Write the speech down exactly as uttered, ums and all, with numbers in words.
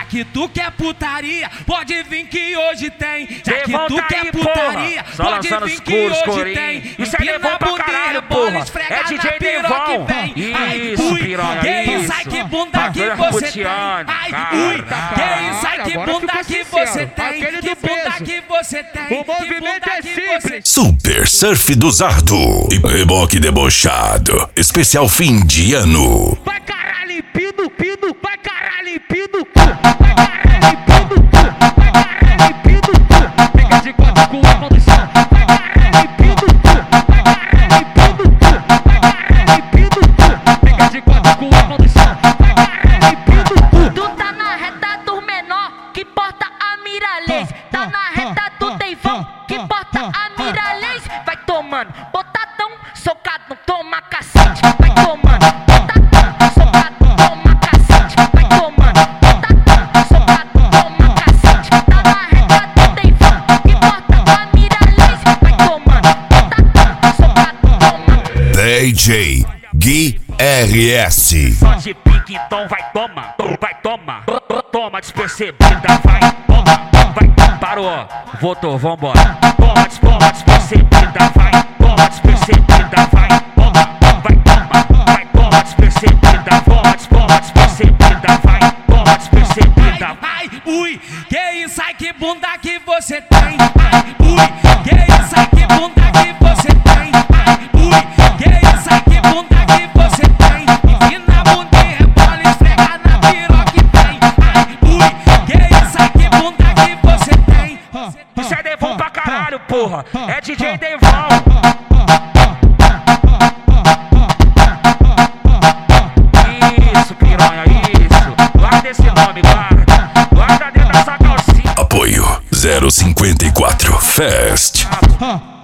que tu quer putaria, pode vir que hoje tem. Já que Devon tu tá quer aí, putaria, porra. Só pode lançando vir os que coros, hoje corinho. tem. Isso é Empina Devon a pra bundinha, caralho, bola porra. esfrega É D J na piroca Devon. que vem. Ai, Isso, ui, piranha, que isso, isso. ai que bunda que Bagulho você tem. roteando, Ai, cara. ui, que isso, ai que Agora bunda ficou que sincero. você tem. Aquele Que do bunda peso. que você tem. O Que movimento bunda é que simples. você- Super Surf do Zardo e reboque debochado. Especial fim de ano. Vai caralho, pido, pido, vai caralho, pido, vai caralho, pido, vai caralho, pido, fica de quatro com a mão no chão, vai caralho, pido, vai caralho, pido, vai caralho, pido, fica de quatro com a mão no chão, vai caralho, pido. Tu tá na reta do menor, que porta a Miralês. Tá na reta do Deivão, que porta a Miralês. Vai tomando, botadão, socado, toma cacete. Vai tomando, botadão, socado, toma cacete. Vai tomando, botadão, socado, toma cacete. Tá na reta do Deivão, que porta a Miralês. Vai tomando, botadão, socado, toma. D J Gui R S. Só de pique, então vai toma, vai toma, toma despercebida, vai toma, vai, parou, voltou, vambora. Toma, des- toma despercebida, vai, toma despercebida, vai, toma, vai toma, vai toma despercebida, toma, des- toma despercebida, vai, toma despercebida. Ai, ui, que isso, ai que bunda que você tem. Ai, ui, que isso, ai que bunda que você tem. Ai, ui, que isso, ai que bunda que você tem. Empina a bundinha, bola esfrega na piroca que vem. Ai, ui, que isso, ai que bunda que você tem. Isso é Devon pra caralho, porra, é D J Devon. Isso, piranha, isso, guarda esse nome, guarda, guarda dentro dessa calcinha. Apoio zero cinquenta e quatro Fest. Ah,